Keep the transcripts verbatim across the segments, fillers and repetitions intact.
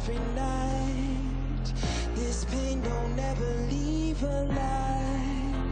every night. This pain don't ever leave her life.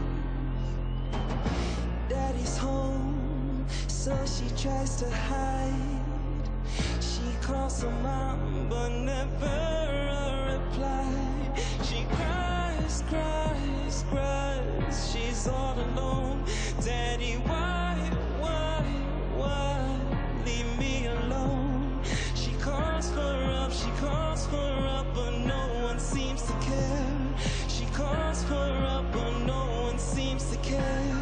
Daddy's home, so she tries to hide. She calls her mom, but never a reply. She cries, cries, cries. She's all alone. Daddy, why, why, why leave me alone? She calls for help, she calls for help, but no one seems to care. She calls for help, but no one seems to care.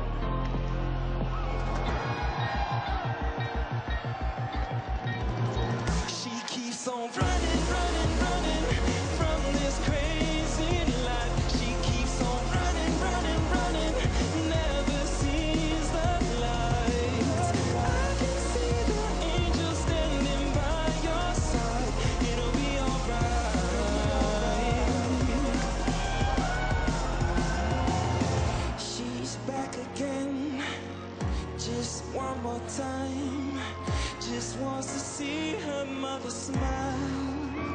She keeps on running, running, running from this crazy life. She keeps on running, running, running, never sees the light. I can see the angels standing by your side. It'll be alright. She's back again, just one more time. Just wants to see her mother smile.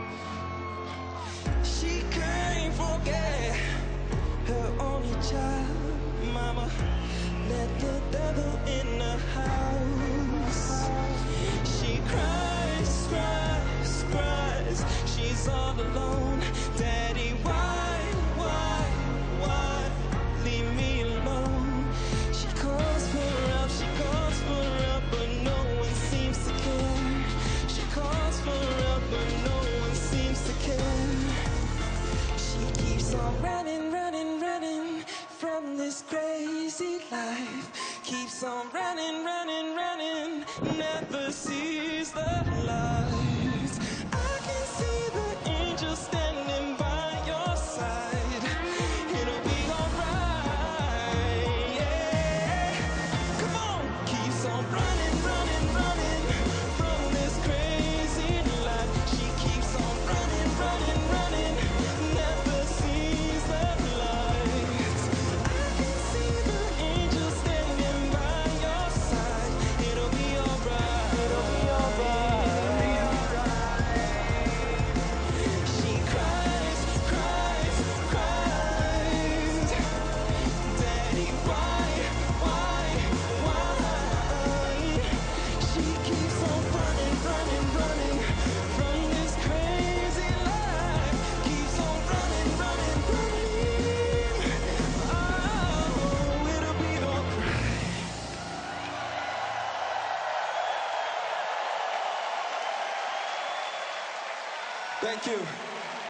She can't forget her only child. Mama let the devil in the house. She cries, cries, cries. She's all alone. Daddy, why, why, why leave me alone? She calls for help, she calls for help, but no one seems to care. She calls for help, but no one seems to care. She keeps on running, running, running from this crazy life. Keeps on running, running, running, never sees the light. I can see the angels standing by your side. It'll be alright, yeah. Come on, keeps on running, running, running from this crazy life. She keeps on running, running, running, never sees the light. I can see the angels standing by your side. It'll be alright. It'll be alright. She cries, cries, cries. Daddy, why, why, why? She keeps on running, running, running from this crazy life. Keeps on running, running, running. Oh, it'll be alright. Thank you.